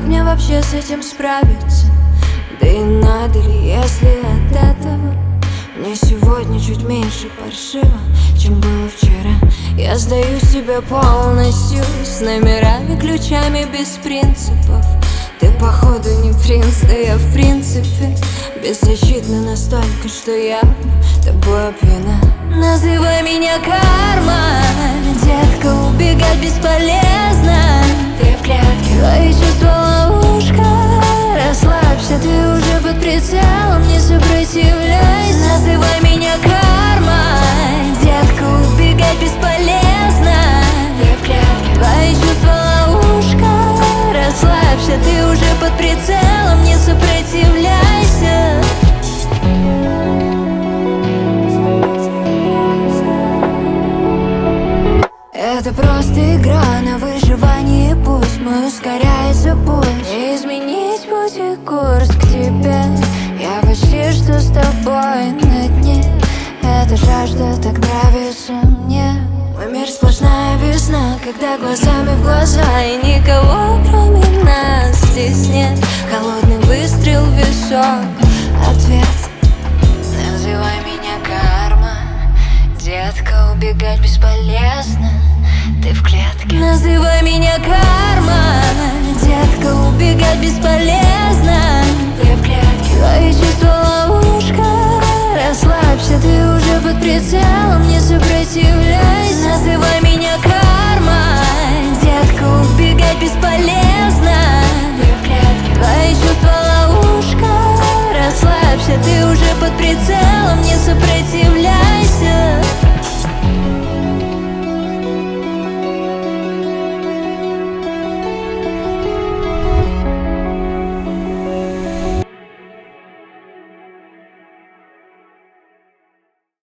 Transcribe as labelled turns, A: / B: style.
A: как мне вообще с этим справиться? Да и надо ли, если от этого мне сегодня чуть меньше паршиво, чем было вчера? Я сдаю себя полностью, с номерами, ключами, без принципов. Ты походу не принц, да я в принципе беззащитна настолько, что я тобой опьяна. Называй меня карма, детка, убегать бесполезно. Ты в клетке, твои чувства ловушка. Расслабься, ты уже под прицелом, не сопротивляйся. Называй меня карма, детка, убегать бесполезно. Ты в клетке, твои чувства ловушка. Расслабься, ты уже под прицелом, не сопротивляйся. Это просто игра на выживание, пусть мы ускоряется путь. Не изменить путь и курс к тебе. Я почти что с тобой на дне. Эта жажда так нравится мне. Мой мир сплошная весна, когда глазами в глаза, и никого кроме нас здесь нет. Холодный выстрел в висок, ответ. Называй меня карма, детка, убегать бесполезно. Ты в клетке. Называй меня карма, детка, убегать бесполезно. Ты в клетке. Твои чувства ловушка. Расслабься, ты уже под прицелом, не сопротивляйся. Называй меня карма, детка, убегать бесполезно. Ты в клетке. Твои чувства ловушка. Расслабься, ты уже под прицелом, не сопротивляйся.